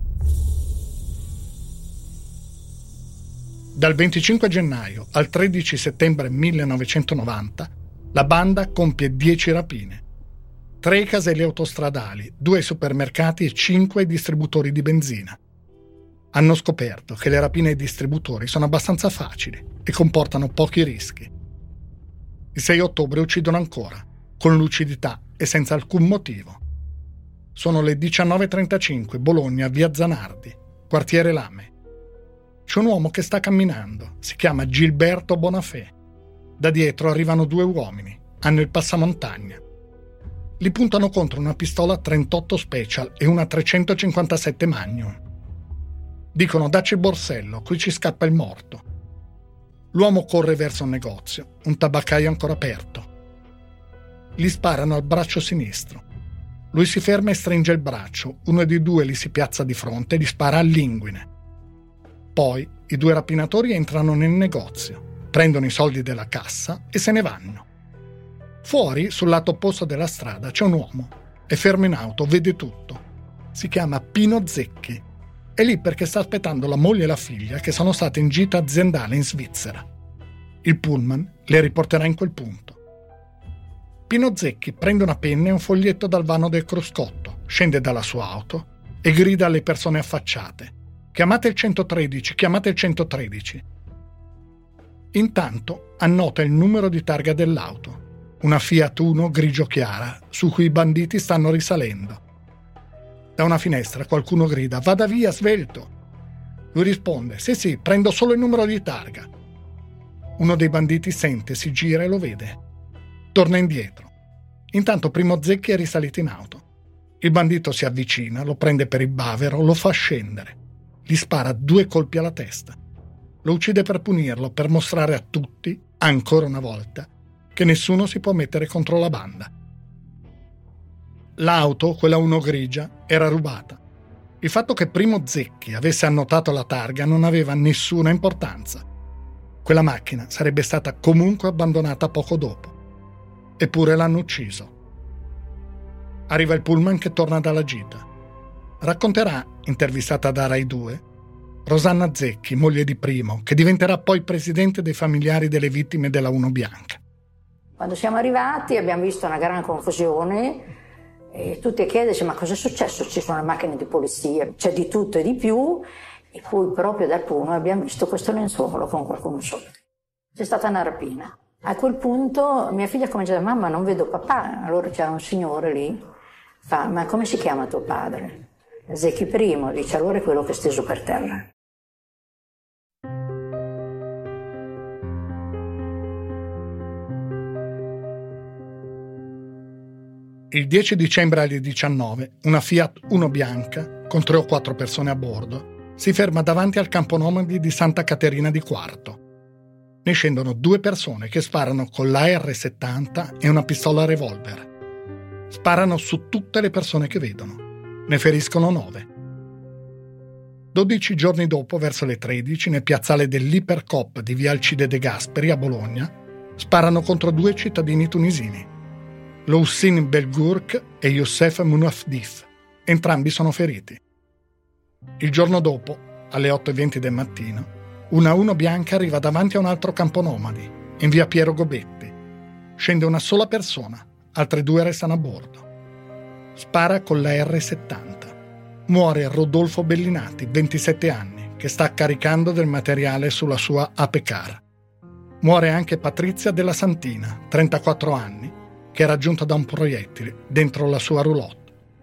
Dal venticinque gennaio al tredici settembre millenovecentonovanta la banda compie dieci rapine. Tre caselli autostradali, due supermercati e cinque distributori di benzina. Hanno scoperto che le rapine ai distributori sono abbastanza facili e comportano pochi rischi. Il sei ottobre uccidono ancora, con lucidità e senza alcun motivo. Sono le diciannove e trentacinque, Bologna, via Zanardi, quartiere Lame. C'è un uomo che sta camminando, si chiama Gilberto Bonafè. Da dietro arrivano due uomini, hanno il passamontagna. Li puntano contro una pistola trentotto Special e una trecentocinquantasette Magnum. Dicono: dacci il borsello, qui ci scappa il morto. L'uomo corre verso un negozio, un tabaccaio ancora aperto. Gli sparano al braccio sinistro. Lui si ferma e stringe il braccio, uno dei due gli si piazza di fronte e gli spara all'inguine. Poi i due rapinatori entrano nel negozio, prendono i soldi della cassa e se ne vanno. Fuori, sul lato opposto della strada, c'è un uomo. È fermo in auto, vede tutto. Si chiama Pino Zecchi. È lì perché sta aspettando la moglie e la figlia che sono state in gita aziendale in Svizzera. Il pullman le riporterà in quel punto. Pino Zecchi prende una penna e un foglietto dal vano del cruscotto, scende dalla sua auto e grida alle persone affacciate: chiamate il centotredici, chiamate il centotredici. Intanto annota il numero di targa dell'auto, una Fiat Uno grigio chiara, su cui i banditi stanno risalendo. Da una finestra qualcuno grida: vada via, svelto! Lui risponde: sì sì, prendo solo il numero di targa. Uno dei banditi sente, si gira e lo vede. Torna indietro. Intanto Primo Zecchi è risalito in auto. Il bandito si avvicina, lo prende per il bavero, lo fa scendere. Gli spara due colpi alla testa. Lo uccide per punirlo, per mostrare a tutti, ancora una volta, che nessuno si può mettere contro la banda. L'auto, quella Uno grigia, era rubata. Il fatto che Primo Zecchi avesse annotato la targa non aveva nessuna importanza. Quella macchina sarebbe stata comunque abbandonata poco dopo. Eppure l'hanno ucciso. Arriva il pullman che torna dalla gita. Racconterà, intervistata da Rai due, Rosanna Zecchi, moglie di Primo, che diventerà poi presidente dei familiari delle vittime della Uno bianca. Quando siamo arrivati abbiamo visto una gran confusione e tutti a chiedersi: ma cosa è successo? Ci sono le macchine di polizia, c'è di tutto e di più, e poi proprio dal Puno abbiamo visto questo lenzuolo con qualcuno sotto. C'è stata una rapina. A quel punto mia figlia comincia a dire: mamma, non vedo papà. Allora c'era un signore lì, fa: ma come si chiama tuo padre? Zecchi Primo. Dice: allora è quello che è steso per terra. Il dieci dicembre alle diciannove, una Fiat Uno bianca, con tre o quattro persone a bordo, si ferma davanti al campo nomadi di Santa Caterina di Quarto. Ne scendono due persone che sparano con l'A R settanta e una pistola revolver. Sparano su tutte le persone che vedono. Ne feriscono nove. Dodici giorni dopo, verso le tredici, nel piazzale dell'Ipercop di via Alcide De Gasperi a Bologna, sparano contro due cittadini tunisini, Loussine Belgourk e Youssef Mounafdif. Entrambi sono feriti. Il giorno dopo, alle otto e venti del mattino, una Uno bianca arriva davanti a un altro campo nomadi, in via Piero Gobetti. Scende una sola persona, altre due restano a bordo. Spara con l'A R settanta. muore Rodolfo Bellinati, ventisette anni, che sta caricando del materiale sulla sua Apecar. Muore anche Patrizia della Santina, trentaquattro anni, che è raggiunta da un proiettile dentro la sua roulotte.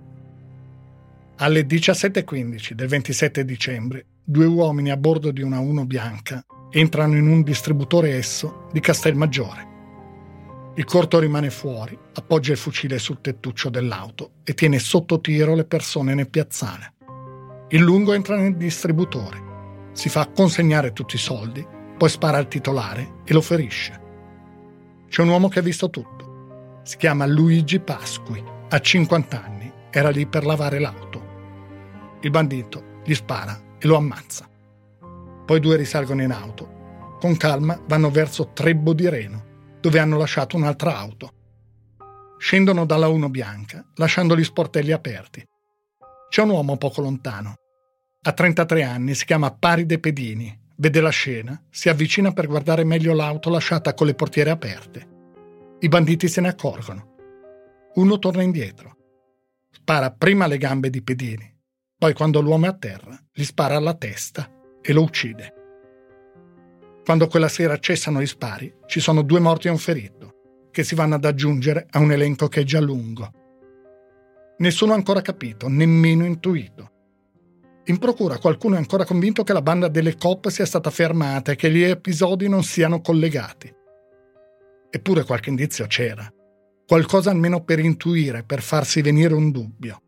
Alle diciassette e quindici del ventisette dicembre, due uomini a bordo di una Uno bianca entrano in un distributore Esso di Castelmaggiore. Il corto rimane fuori, appoggia il fucile sul tettuccio dell'auto e tiene sotto tiro le persone nel piazzale. Il lungo entra nel distributore, si fa consegnare tutti i soldi, poi spara al titolare e lo ferisce. C'è un uomo che ha visto tutto. Si chiama Luigi Pasqui, ha cinquanta anni, era lì per lavare l'auto. Il bandito gli spara e lo ammazza. Poi due risalgono in auto. Con calma vanno verso Trebbo di Reno, dove hanno lasciato un'altra auto. Scendono dalla Uno bianca, lasciando gli sportelli aperti. C'è un uomo poco lontano. Ha trentatré anni, si chiama Paride Pedini. Vede la scena, si avvicina per guardare meglio l'auto lasciata con le portiere aperte. I banditi se ne accorgono. Uno torna indietro. Spara prima alle gambe di Pedini, poi quando l'uomo è a terra, gli spara alla testa e lo uccide. Quando quella sera cessano gli spari, ci sono due morti e un ferito, che si vanno ad aggiungere a un elenco che è già lungo. Nessuno ha ancora capito, nemmeno intuito. In procura qualcuno è ancora convinto che la banda delle Coop sia stata fermata e che gli episodi non siano collegati. Eppure qualche indizio c'era, qualcosa almeno per intuire, per farsi venire un dubbio.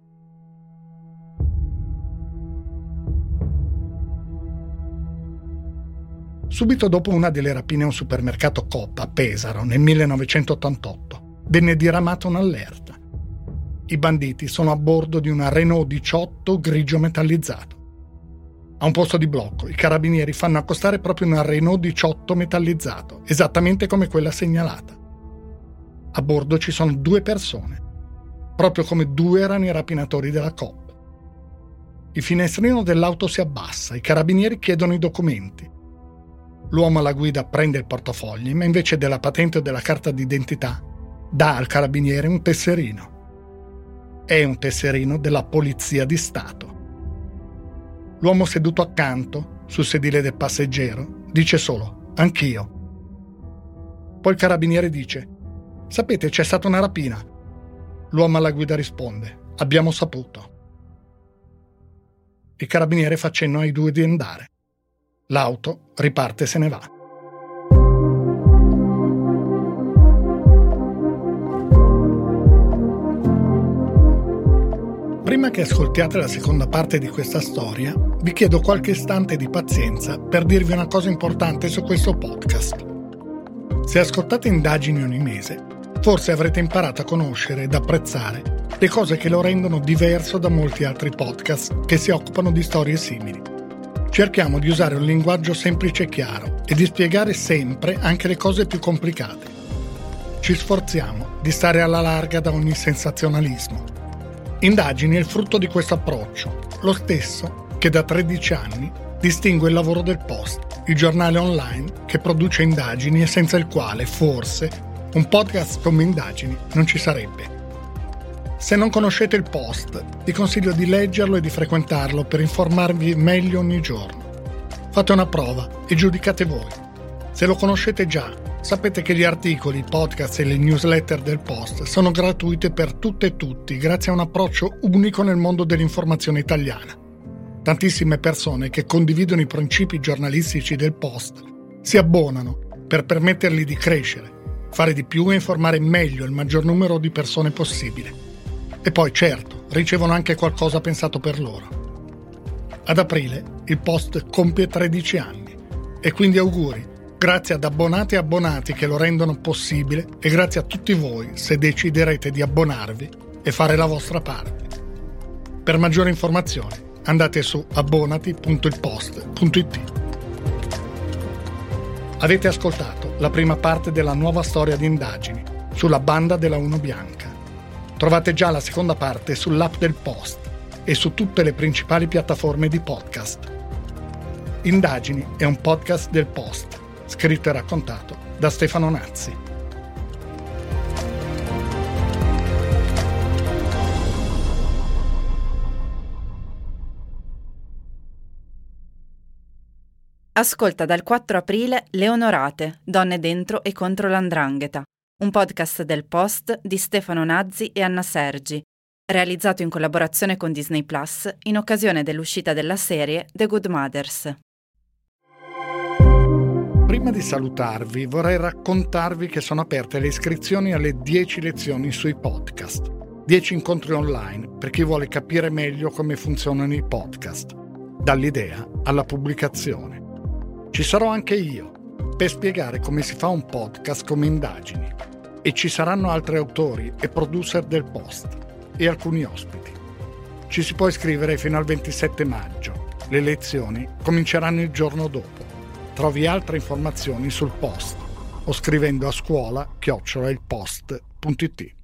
Subito dopo una delle rapine a un supermercato Coop a Pesaro nel millenovecentottantotto venne diramata un'allerta. I banditi sono a bordo di una Renault diciotto grigio metallizzato. A un posto di blocco i carabinieri fanno accostare proprio una Renault diciotto metallizzato, esattamente come quella segnalata. A bordo ci sono due persone, proprio come due erano i rapinatori della Coop. Il finestrino dell'auto si abbassa, i carabinieri chiedono i documenti. L'uomo alla guida prende il portafogli, ma invece della patente o della carta d'identità dà al carabiniere un tesserino. È un tesserino della Polizia di Stato. L'uomo seduto accanto, sul sedile del passeggero, dice solo «Anch'io». Poi il carabiniere dice «Sapete, c'è stata una rapina». L'uomo alla guida risponde «Abbiamo saputo». Il carabiniere fa cenno ai due di andare. L'auto riparte e se ne va. Prima che ascoltiate la seconda parte di questa storia, vi chiedo qualche istante di pazienza per dirvi una cosa importante su questo podcast. Se ascoltate Indagini ogni mese, forse avrete imparato a conoscere ed apprezzare le cose che lo rendono diverso da molti altri podcast che si occupano di storie simili. Cerchiamo di usare un linguaggio semplice e chiaro e di spiegare sempre anche le cose più complicate. Ci sforziamo di stare alla larga da ogni sensazionalismo. Indagini è il frutto di questo approccio, lo stesso che da tredici anni distingue il lavoro del Post, il giornale online che produce indagini e senza il quale, forse, un podcast come Indagini non ci sarebbe. Se non conoscete il Post, vi consiglio di leggerlo e di frequentarlo per informarvi meglio ogni giorno. Fate una prova e giudicate voi. Se lo conoscete già, sapete che gli articoli, i podcast e le newsletter del Post sono gratuite per tutte e tutti grazie a un approccio unico nel mondo dell'informazione italiana. Tantissime persone che condividono i principi giornalistici del Post si abbonano per permettergli di crescere, fare di più e informare meglio il maggior numero di persone possibile. E poi, certo, ricevono anche qualcosa pensato per loro. Ad aprile il Post compie tredici anni e quindi auguri, grazie ad abbonati e abbonati che lo rendono possibile e grazie a tutti voi se deciderete di abbonarvi e fare la vostra parte. Per maggiori informazioni andate su abbonati punto il post punto it. Avete ascoltato la prima parte della nuova storia di Indagini sulla banda della Uno bianca. Trovate già la seconda parte sull'app del Post e su tutte le principali piattaforme di podcast. Indagini è un podcast del Post, scritto e raccontato da Stefano Nazzi. Ascolta dal quattro aprile Le Onorate, donne dentro e contro l'andrangheta, un podcast del Post di Stefano Nazzi e Anna Sergi, realizzato in collaborazione con Disney Plus in occasione dell'uscita della serie The Good Mothers. Prima di salutarvi vorrei raccontarvi che sono aperte le iscrizioni alle dieci lezioni sui podcast, dieci incontri online per chi vuole capire meglio come funzionano i podcast, dall'idea alla pubblicazione. Ci sarò anche io per spiegare come si fa un podcast come indagini e ci saranno altri autori e producer del Post e alcuni ospiti. Ci si può iscrivere fino al ventisette maggio. Le lezioni cominceranno il giorno dopo. Trovi altre informazioni sul Post o scrivendo a scuola chiocciola il post punto it.